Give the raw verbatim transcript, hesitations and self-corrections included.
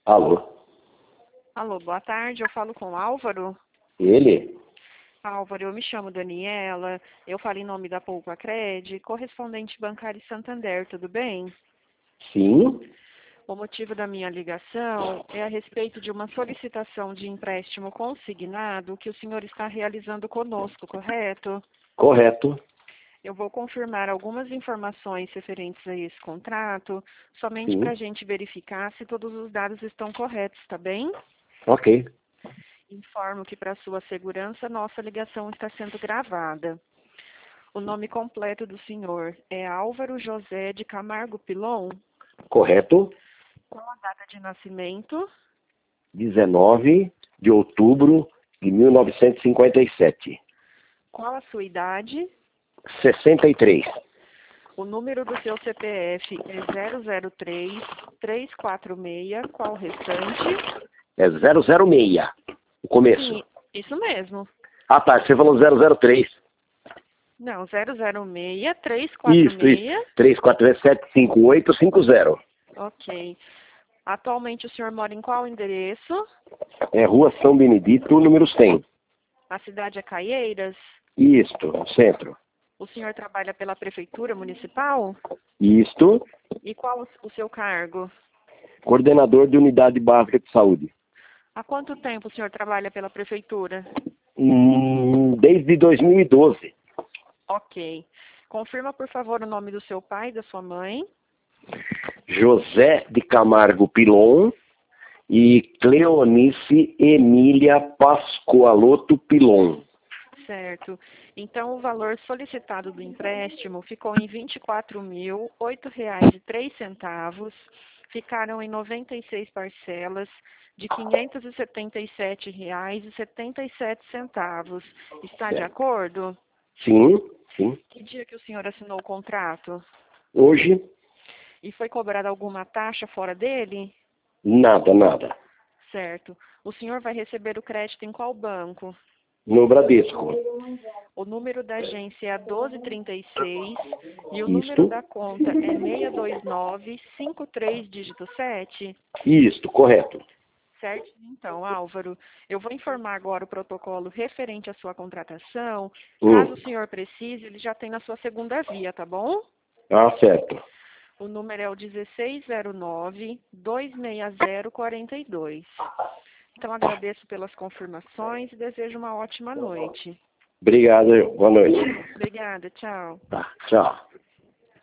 Alô? Alô, boa tarde, eu falo com o Álvaro. Ele? Álvaro, eu me chamo Daniela, eu falo em nome da Poupa Cred, correspondente bancário Santander, tudo bem? Sim? O motivo da minha ligação é a respeito de uma solicitação de empréstimo consignado que o senhor está realizando conosco, correto? Correto. Eu vou confirmar algumas informações referentes a esse contrato, somente para Sim. a gente verificar se todos os dados estão corretos, tá bem? Ok. Informo que, para sua segurança, nossa ligação está sendo gravada. O nome completo do senhor é Álvaro José de Camargo Pilon. Correto. Qual a data de nascimento? dezenove de outubro de mil novecentos e cinquenta e sete. Qual a sua idade? sessenta e três. O número do seu C P F é zero zero três, três quatro seis. Qual o restante? É zero zero seis. O começo. Sim, isso mesmo. Ah, tá. Você falou zero zero três. Não, zero zero seis, três quatro Isso, isso. seis. três quatro sete cinco oito cinco zero. Ok. Atualmente o senhor mora em qual endereço? É Rua São Benedito, número cem. A cidade é Caieiras? Isto, no centro. O senhor trabalha pela prefeitura municipal? Isto, E qual o seu cargo? coordenador de unidade básica de saúde. Há quanto tempo o senhor trabalha pela prefeitura? Hum, desde dois mil e doze. Ok. Confirma, por favor, o nome do seu pai e da sua mãe. José de Camargo Pilon e Cleonice Emília Pascoaloto Pilon. Certo. Então, o valor solicitado do empréstimo ficou em vinte e quatro mil, oito reais e três centavos. Ficaram em noventa e seis parcelas de quinhentos e setenta e sete reais e setenta e sete centavos. Está de Certo. acordo? Sim, sim. Que dia que o senhor assinou o contrato? Hoje, E foi cobrada alguma taxa fora dele? nada, nada. Certo. O senhor vai receber o crédito em qual banco? No Bradesco. O número da agência é a doze trinta e seis e o número Isto, da conta é seis dois nove, cinco três dígito sete. isto, correto. Certo? Então, Álvaro, eu vou informar agora o protocolo referente à sua contratação. Caso Hum. o senhor precise, ele já tem na sua segunda via, tá bom? Ah, certo. O número é o dezesseis zero nove, dois seis zero quatro dois. Então, agradeço pelas confirmações e desejo uma ótima noite. Obrigado, boa noite. Obrigada, tchau. Tá, tchau.